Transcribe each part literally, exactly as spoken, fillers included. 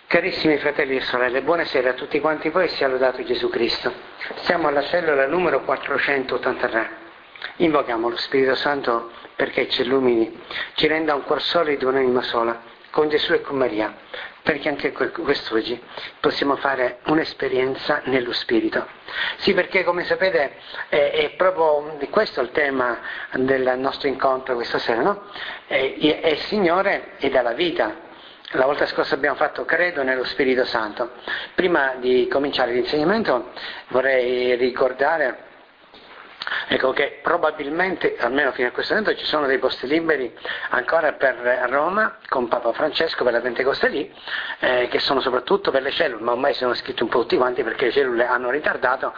Carissimi fratelli e sorelle, buonasera a tutti quanti voi e sia lodato Gesù Cristo. Siamo alla cellula numero quattrocentottantatré. Invochiamo lo Spirito Santo perché ci illumini, ci renda un cuor solido e un'anima sola, con Gesù e con Maria, perché anche quest'oggi possiamo fare un'esperienza nello Spirito. Sì, perché come sapete è, è proprio questo il tema del nostro incontro questa sera, no? È, è il Signore e dalla vita. La volta scorsa abbiamo fatto credo nello Spirito Santo. Prima di cominciare l'insegnamento vorrei ricordare ecco, che probabilmente, almeno fino a questo momento, ci sono dei posti liberi ancora per Roma con Papa Francesco per la Pentecoste lì, eh, che sono soprattutto per le cellule, ma ormai sono iscritti un po' tutti quanti perché le cellule hanno ritardato,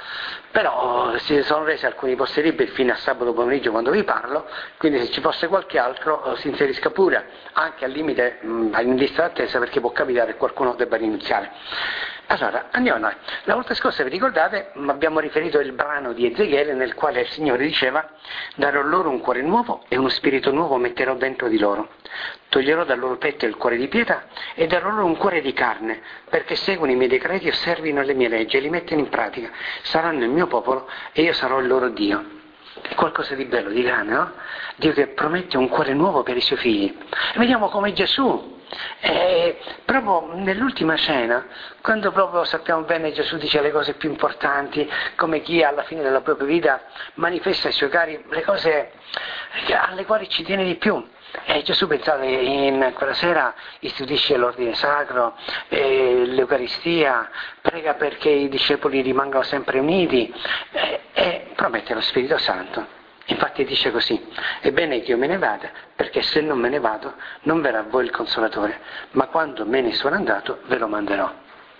però si sono resi alcuni posti liberi fino a sabato pomeriggio quando vi parlo, quindi se ci fosse qualche altro si inserisca pure, anche al limite mh, in lista d'attesa, perché può capitare che qualcuno debba rinunziare. Allora, andiamo noi. La volta scorsa, vi ricordate, abbiamo riferito il brano di Ezechiele nel quale il Signore diceva: darò loro un cuore nuovo e uno spirito nuovo metterò dentro di loro. Toglierò dal loro petto il cuore di pietra e darò loro un cuore di carne, perché seguono i miei decreti e osservino le mie leggi e li mettono in pratica. Saranno il mio popolo e io sarò il loro Dio. È qualcosa di bello, di grande, no? Dio che promette un cuore nuovo per i suoi figli. E vediamo come Gesù, eh, proprio nell'ultima cena, quando proprio sappiamo bene Gesù dice le cose più importanti, come chi alla fine della propria vita manifesta ai suoi cari le cose alle quali ci tiene di più. E Gesù, pensate, in quella sera istituisce l'ordine sacro, eh, l'Eucaristia, prega perché i discepoli rimangano sempre uniti eh, e promette lo Spirito Santo. Infatti dice così: è bene che io me ne vada, perché se non me ne vado non verrà a voi il Consolatore, ma quando me ne sono andato ve lo manderò.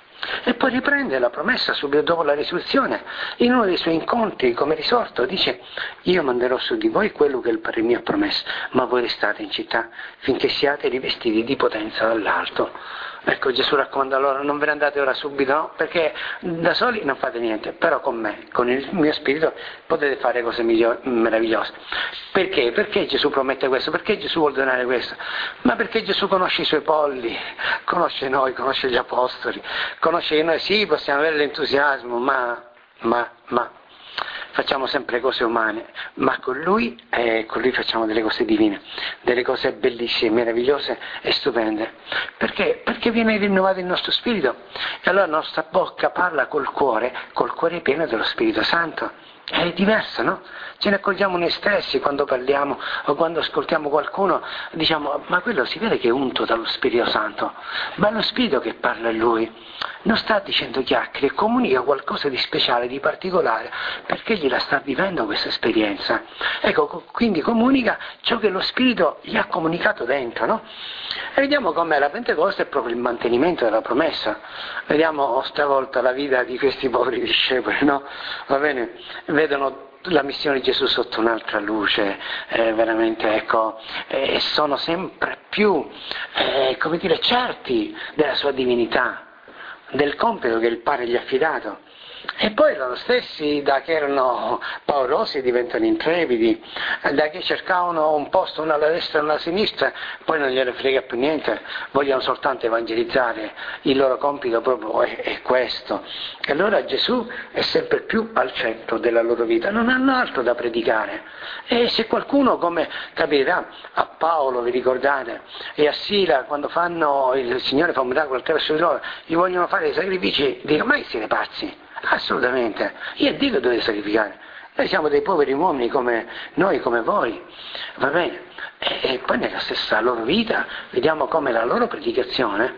E poi riprende la promessa subito dopo la risurrezione, in uno dei suoi incontri come risorto, dice: io manderò su di voi quello che il Padre mio ha promesso, ma voi restate in città finché siate rivestiti di potenza dall'alto. Ecco, Gesù raccomanda loro: non ve ne andate ora subito, no? Perché da soli non fate niente, però con me, con il mio spirito, potete fare cose migliori, meravigliose. Perché? Perché Gesù promette questo? Perché Gesù vuole donare questo? Ma perché Gesù conosce i suoi polli, conosce noi, conosce gli apostoli, conosce che noi sì, possiamo avere l'entusiasmo, ma, ma, ma, facciamo sempre cose umane, ma con Lui, eh, con Lui facciamo delle cose divine, delle cose bellissime, meravigliose e stupende. Perché? Perché viene rinnovato il nostro spirito e allora la nostra bocca parla col cuore, col cuore pieno dello Spirito Santo. È diverso, no? Ce ne accorgiamo noi stessi quando parliamo o quando ascoltiamo qualcuno, diciamo: ma quello si vede che è unto dallo Spirito Santo, ma è lo Spirito che parla a lui, non sta dicendo chiacchiere, comunica qualcosa di speciale, di particolare, perché gliela sta vivendo questa esperienza. Ecco, quindi comunica ciò che lo Spirito gli ha comunicato dentro, no? E vediamo come la Pentecoste è proprio il mantenimento della promessa. Vediamo stavolta la vita di questi poveri discepoli, no? Va bene? Vedono la missione di Gesù sotto un'altra luce, eh, veramente, ecco, e eh, sono sempre più, eh, come dire, certi della sua divinità, del compito che il Padre gli ha affidato. E poi loro stessi, da che erano paurosi, diventano intrepidi, da che cercavano un posto uno alla destra e uno alla sinistra, poi non gliene frega più niente, vogliono soltanto evangelizzare, il loro compito proprio è, è questo. E allora Gesù è sempre più al centro della loro vita, non hanno altro da predicare. E se qualcuno, come capirà a Paolo, vi ricordate, e a Sila, quando fanno il Signore fa un miracolo attraverso di loro, gli vogliono fare dei sacrifici, dicono: ma siete pazzi? Assolutamente, io e Dio dovete sacrificare, noi siamo dei poveri uomini come noi, come voi, va bene? E, e poi nella stessa loro vita vediamo come la loro predicazione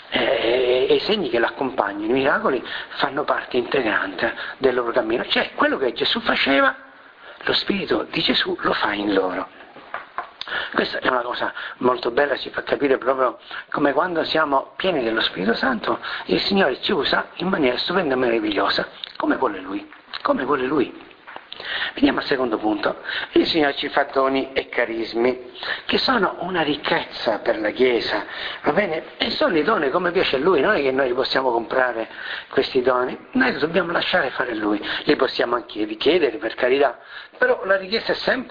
e, e i segni che l'accompagnano, i miracoli, fanno parte integrante del loro cammino, cioè quello che Gesù faceva, lo Spirito di Gesù lo fa in loro. Questa è una cosa molto bella, ci fa capire proprio come quando siamo pieni dello Spirito Santo il Signore ci usa in maniera stupenda e meravigliosa, come vuole Lui, come vuole Lui. Veniamo al secondo punto. Il Signore ci fa doni e carismi, che sono una ricchezza per la Chiesa, va bene? E sono i doni come piace a Lui, non è che noi li possiamo comprare questi doni, noi li dobbiamo lasciare fare a Lui, li possiamo anche richiedere, per carità, però la richiesta è sempre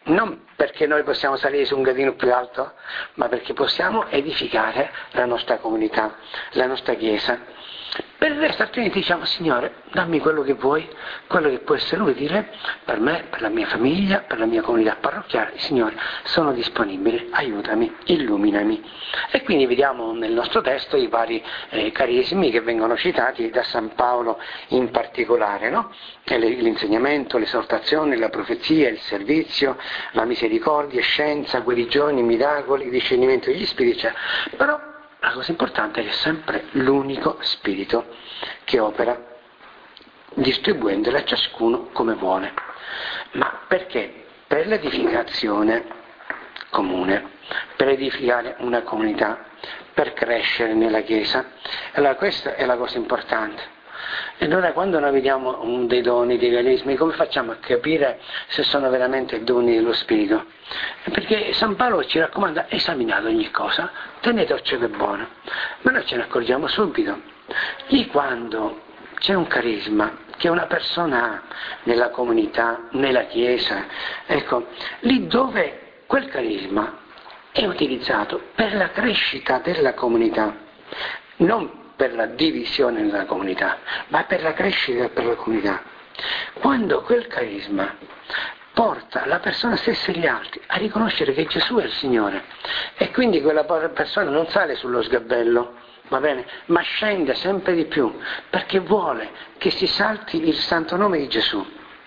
non perché noi possiamo salire su un gradino più alto, ma perché possiamo edificare la nostra comunità, la nostra Chiesa. Per il resto altrimenti diciamo: Signore, dammi quello che vuoi, quello che può essere utile per me, per la mia famiglia, per la mia comunità parrocchiale. Signore, sono disponibile, aiutami, illuminami. E quindi vediamo nel nostro testo i vari eh, carismi che vengono citati da San Paolo in particolare, no? L'insegnamento, l'esortazione, la profezia, il servizio, la misericordia, scienza, guarigioni, miracoli, discernimento degli spiriti, eccetera. Però la cosa importante è che è sempre l'unico Spirito che opera, distribuendole a ciascuno come vuole. Ma perché? Per l'edificazione comune, per edificare una comunità, per crescere nella Chiesa. Allora questa è la cosa importante. E allora quando noi vediamo un dei doni, dei carismi, come facciamo a capire se sono veramente doni dello Spirito? Perché San Paolo ci raccomanda: esaminate ogni cosa, tenete occhio che è buono. Ma noi ce ne accorgiamo subito. Lì quando c'è un carisma che una persona ha nella comunità, nella Chiesa, ecco, lì dove quel carisma è utilizzato per la crescita della comunità, non per la divisione nella comunità, ma per la crescita e per la comunità. Quando quel carisma porta la persona stessa e gli altri a riconoscere che Gesù è il Signore, e quindi quella persona non sale sullo sgabello, va bene, ma scende sempre di più, perché vuole che si salti il santo nome di Gesù.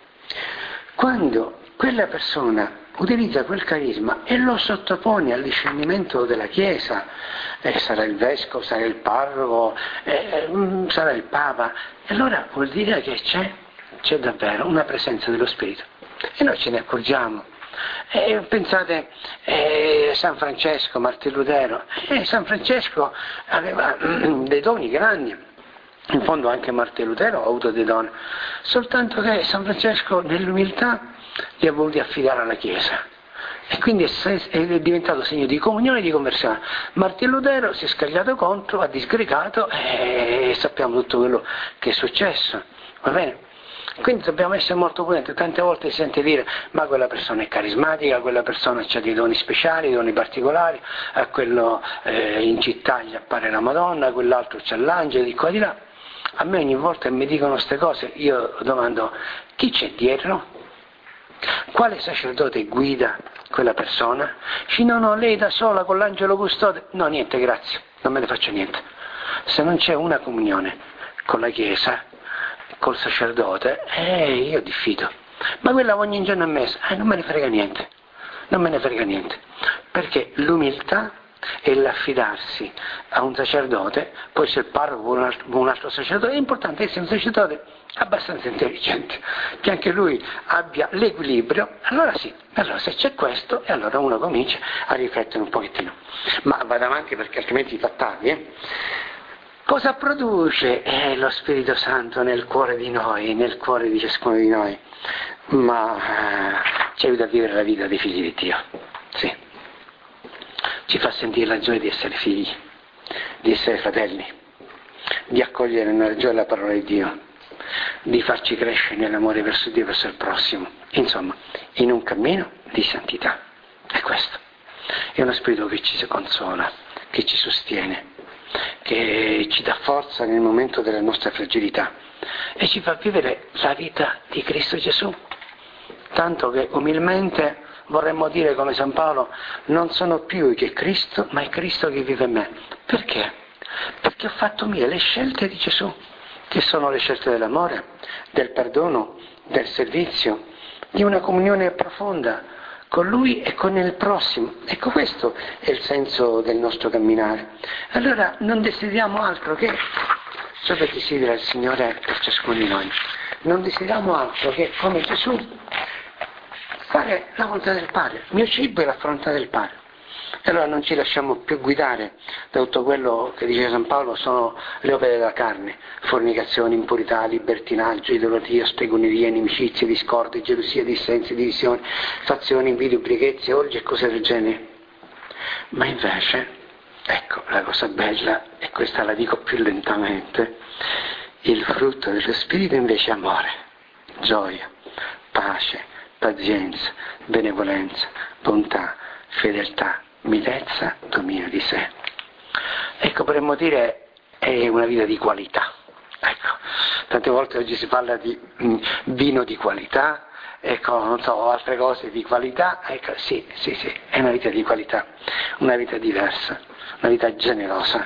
Quando quella persona utilizza quel carisma e lo sottopone al discernimento della Chiesa, eh, sarà il vescovo, sarà il parroco, eh, sarà il Papa, e allora vuol dire che c'è, c'è davvero una presenza dello Spirito. E noi ce ne accorgiamo. Eh, pensate eh, San Francesco, Martin Lutero, eh, San Francesco aveva dei doni grandi, in fondo anche Martin Lutero ha avuto dei doni, soltanto che San Francesco nell'umiltà li ha voluti affidare alla Chiesa, e quindi è diventato segno di comunione e di conversione. Martin Lutero si è scagliato contro, ha disgregato, e sappiamo tutto quello che è successo, va bene? Quindi dobbiamo essere molto prudenti. Tante volte si sente dire: ma quella persona è carismatica, quella persona ha dei doni speciali, dei doni particolari, a quello eh, in città gli appare la Madonna, quell'altro c'ha l'angelo, di qua e di là. A me ogni volta che mi dicono queste cose io domando: chi c'è dietro? Quale sacerdote guida quella persona? Dici: no, no, lei da sola con l'angelo custode. No, niente, grazie, non me ne faccio niente. Se non c'è una comunione con la Chiesa, col sacerdote, eh, io diffido. Ma quella ogni giorno a messa, eh, non me ne frega niente, non me ne frega niente, perché l'umiltà e l'affidarsi a un sacerdote, poi se il parroco vuole un altro, un altro sacerdote, è importante essere un sacerdote abbastanza intelligente, che anche lui abbia l'equilibrio. Allora sì, allora se c'è questo, e allora uno comincia a riflettere un pochettino. Ma vado avanti perché altrimenti fa tardi, eh? Cosa produce eh, lo Spirito Santo nel cuore di noi, nel cuore di ciascuno di noi? Ma eh, ci aiuta a vivere la vita dei figli di Dio, sì. Ci fa sentire la gioia di essere figli, di essere fratelli, di accogliere nella gioia la parola di Dio, di farci crescere nell'amore verso Dio e verso il prossimo. Insomma, in un cammino di santità. È questo. È uno Spirito che ci consola, che ci sostiene, che ci dà forza nel momento della nostra fragilità e ci fa vivere la vita di Cristo Gesù, tanto che umilmente vorremmo dire come San Paolo: non sono più io che è Cristo, ma è Cristo che vive in me. Perché? Perché ho fatto mie le scelte di Gesù, che sono le scelte dell'amore, del perdono, del servizio, di una comunione profonda con Lui e con il prossimo. Ecco, questo è il senso del nostro camminare. Allora non desideriamo altro che ciò che desidera il Signore per ciascuno di noi. Non desideriamo altro che, come Gesù, fare la volontà del Padre. Il mio cibo è la volontà del Padre. E allora non ci lasciamo più guidare da tutto quello che dice San Paolo sono le opere della carne: fornicazione, impurità, libertinaggio, idolatria, stregoneria, inimicizie, discorde, gelosia, dissensi, divisioni, fazioni, invidie, ubriachezze, orge e cose del genere. Ma invece, ecco la cosa bella, e questa la dico più lentamente: il frutto dello Spirito invece è amore, gioia, pace, pazienza, benevolenza, bontà, fedeltà, mitezza, dominio di sé. Ecco, potremmo dire è una vita di qualità. Ecco, tante volte oggi si parla di mh, vino di qualità, ecco, non so, altre cose di qualità, ecco, sì, sì, sì, è una vita di qualità, una vita diversa, una vita generosa,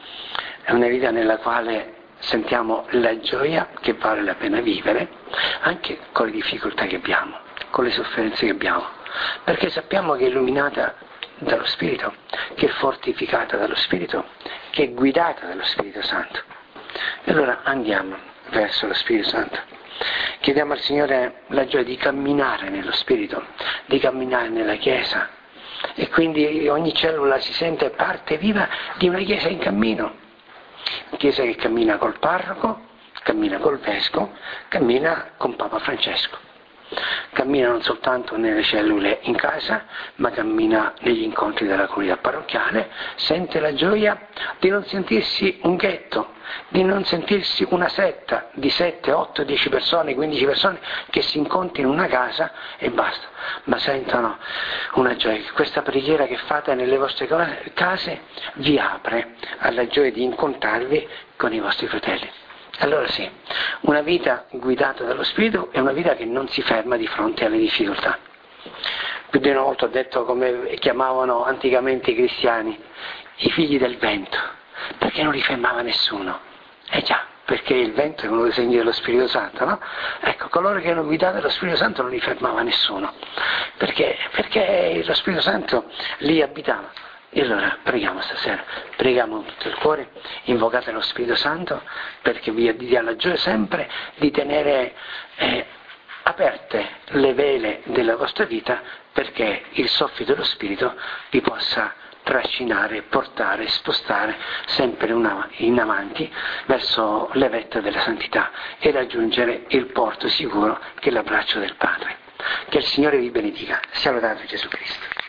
è una vita nella quale sentiamo la gioia che vale la pena vivere, anche con le difficoltà che abbiamo, con le sofferenze che abbiamo, perché sappiamo che è illuminata dallo Spirito, che è fortificata dallo Spirito, che è guidata dallo Spirito Santo. E allora andiamo verso lo Spirito Santo. Chiediamo al Signore la gioia di camminare nello Spirito, di camminare nella Chiesa. E quindi ogni cellula si sente parte viva di una Chiesa in cammino. Una Chiesa che cammina col parroco, cammina col vescovo, cammina con Papa Francesco. Cammina non soltanto nelle cellule in casa, ma cammina negli incontri della comunità parrocchiale, sente la gioia di non sentirsi un ghetto, di non sentirsi una setta di sette, otto, dieci persone, quindici persone che si incontrano in una casa e basta, ma sentono una gioia. Questa preghiera che fate nelle vostre case vi apre alla gioia di incontrarvi con i vostri fratelli. Allora sì, una vita guidata dallo Spirito è una vita che non si ferma di fronte alle difficoltà. Più di una volta ho detto come chiamavano anticamente i cristiani, i figli del vento, perché non li fermava nessuno. Eh già, perché il vento è uno dei segni dello Spirito Santo, no? Ecco, coloro che erano guidati dallo Spirito Santo non li fermava nessuno, perché, perché lo Spirito Santo lì abitava. E allora preghiamo stasera, preghiamo con tutto il cuore, invocate lo Spirito Santo perché vi dia la gioia sempre di tenere eh, aperte le vele della vostra vita perché il soffio dello Spirito vi possa trascinare, portare, spostare sempre una, in avanti verso le vette della santità e raggiungere il porto sicuro che è l'abbraccio del Padre. Che il Signore vi benedica. Sia lodato Gesù Cristo.